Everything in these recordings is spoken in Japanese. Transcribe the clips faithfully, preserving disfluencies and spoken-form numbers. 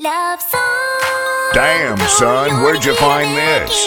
Damn, son, where'd you find this?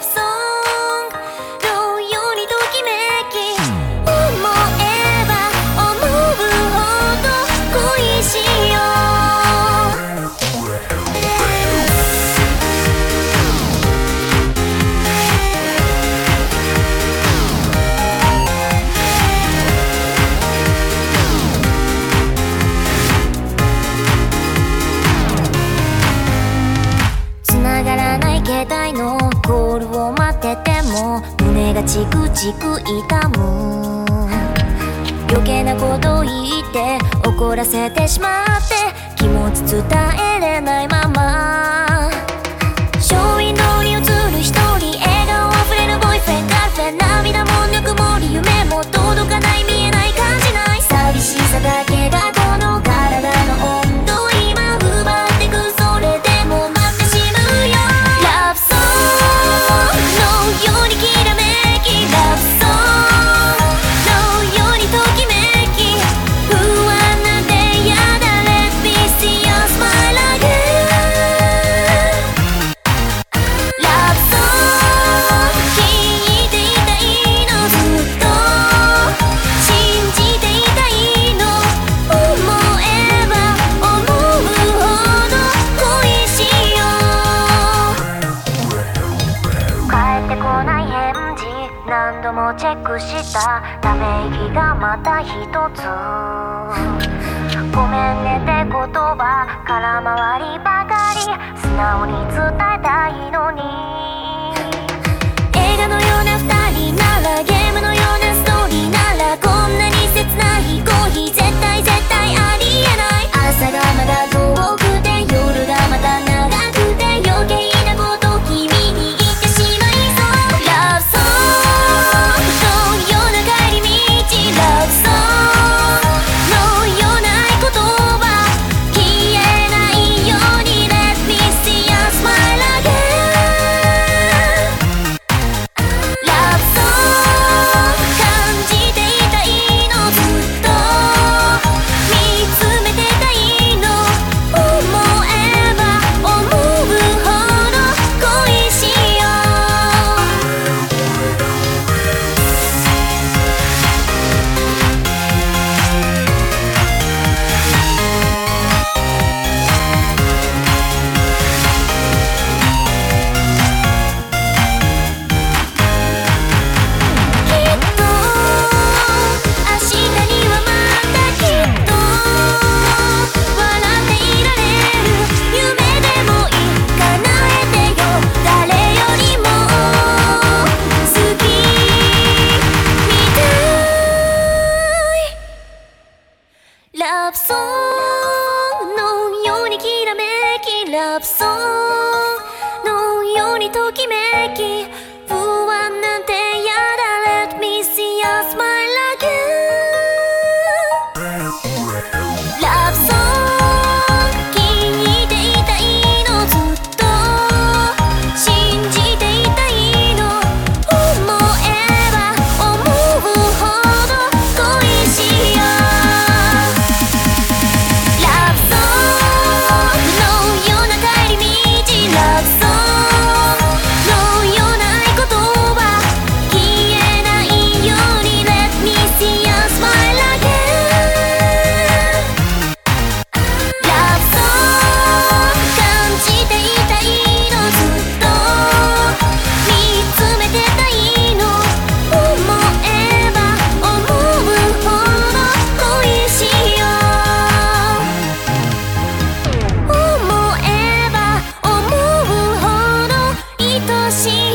携帯のコールを待ってても胸がチクチク痛む。余計なこと言って怒らせてしまって気持ち伝えれないままショーウィンドウに映る一人笑顔あふれるボーイフレンドガールフレンド涙もぬくもり夢も届かない見えない感じない寂しさだけがこの体の温度今奪ってくそれでも待ってしまうよようにきらめきラブソングのようにときめき不安なんてやだ Let me see your smile again ラブソング聴いていたいのずっと信じていたいの思えば思うほど恋しよう帰ってこない返事何度もチェックしたため息がまた一つごめんねって言葉空回りばかり素直に伝えたいのに映画のような二人ならゲームのようなストーリーならこんなに切ない恋絶対絶対ありえない朝がまだ遠くて夜がまた長くて余計なこと君に言ってしまいそうラブソングのような帰り道ラブソングのような合言葉消えないように Let me see your smile again ラブソング感じていたいのずっと見つめてたいの思えば思うほど恋しよきっと明日にはまたきっと笑っていられる夢でもいい叶えてよ誰よりも好きみたいラブソングのようにきらめきラブソングのようにときめき不安なんてやだ Let me see your smile again ラブソング聴いていたいのずっと信じていたいの思えば思うほど恋しようラブソングのような帰り道ラブソングのような合言葉消えないように Let me see your smile again ラブソング感じていたいのずっと見つめてたいの思えば思うほど恋しよう思えば思うほど愛しい